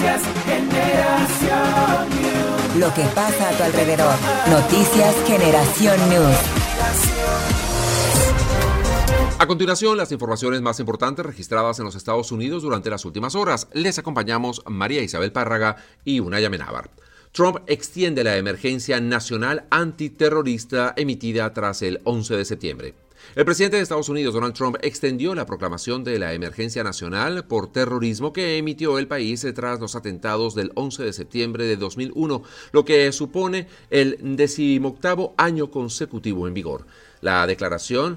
Noticias Generación News. Lo que pasa a tu alrededor. Noticias Generación News. A continuación, las informaciones más importantes registradas en los Estados Unidos durante las últimas horas. Les acompañamos María Isabel Párraga y Unaya Amenábar. Trump extiende la emergencia nacional antiterrorista emitida tras el 11 de septiembre. El presidente de Estados Unidos, Donald Trump, extendió la proclamación de la emergencia nacional por terrorismo que emitió el país tras los atentados del 11 de septiembre de 2001, lo que supone el 18º año consecutivo en vigor. La declaración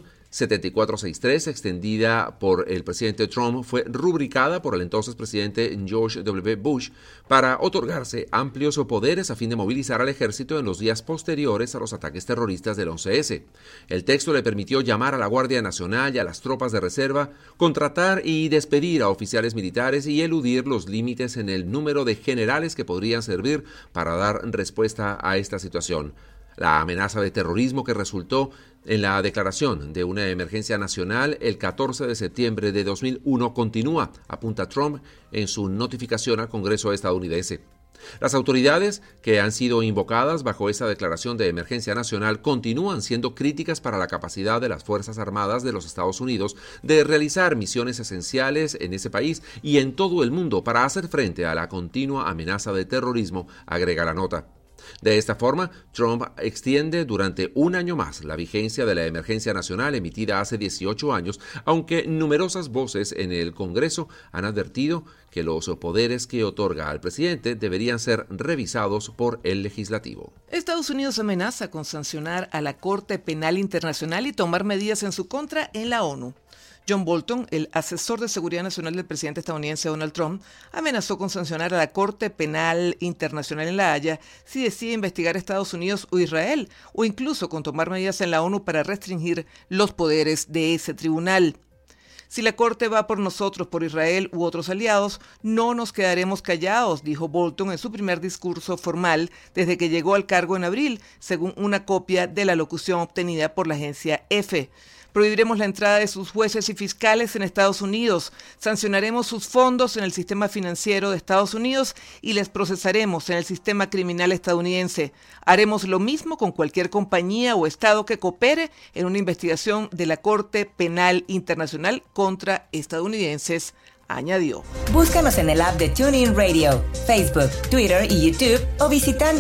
7463, extendida por el presidente Trump, fue rubricada por el entonces presidente George W. Bush para otorgarse amplios poderes a fin de movilizar al ejército en los días posteriores a los ataques terroristas del 11S. El texto le permitió llamar a la Guardia Nacional y a las tropas de reserva, contratar y despedir a oficiales militares y eludir los límites en el número de generales que podrían servir para dar respuesta a esta situación. La amenaza de terrorismo que resultó en la declaración de una emergencia nacional el 14 de septiembre de 2001 continúa, apunta Trump en su notificación al Congreso estadounidense. Las autoridades que han sido invocadas bajo esa declaración de emergencia nacional continúan siendo críticas para la capacidad de las Fuerzas Armadas de los Estados Unidos de realizar misiones esenciales en ese país y en todo el mundo para hacer frente a la continua amenaza de terrorismo, agrega la nota. De esta forma, Trump extiende durante un año más la vigencia de la emergencia nacional emitida hace 18 años, aunque numerosas voces en el Congreso han advertido que los poderes que otorga al presidente deberían ser revisados por el legislativo. Estados Unidos amenaza con sancionar a la Corte Penal Internacional y tomar medidas en su contra en la ONU. John Bolton, el asesor de seguridad nacional del presidente estadounidense Donald Trump, amenazó con sancionar a la Corte Penal Internacional en La Haya si decide investigar a Estados Unidos o Israel, o incluso con tomar medidas en la ONU para restringir los poderes de ese tribunal. Si la Corte va por nosotros, por Israel u otros aliados, no nos quedaremos callados, dijo Bolton en su primer discurso formal desde que llegó al cargo en abril, según una copia de la locución obtenida por la agencia EFE. Prohibiremos la entrada de sus jueces y fiscales en Estados Unidos, sancionaremos sus fondos en el sistema financiero de Estados Unidos y les procesaremos en el sistema criminal estadounidense. Haremos lo mismo con cualquier compañía o estado que coopere en una investigación de la Corte Penal Internacional contra estadounidenses, añadió. Búscanos en el app de TuneIn Radio, Facebook, Twitter y YouTube o visitando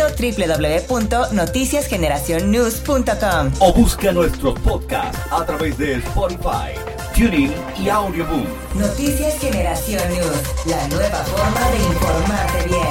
www.noticiasgeneracionnews.com. O busca nuestros podcasts a través de Spotify, TuneIn y Audioboom. Noticias Generación News, la nueva forma de informarte bien.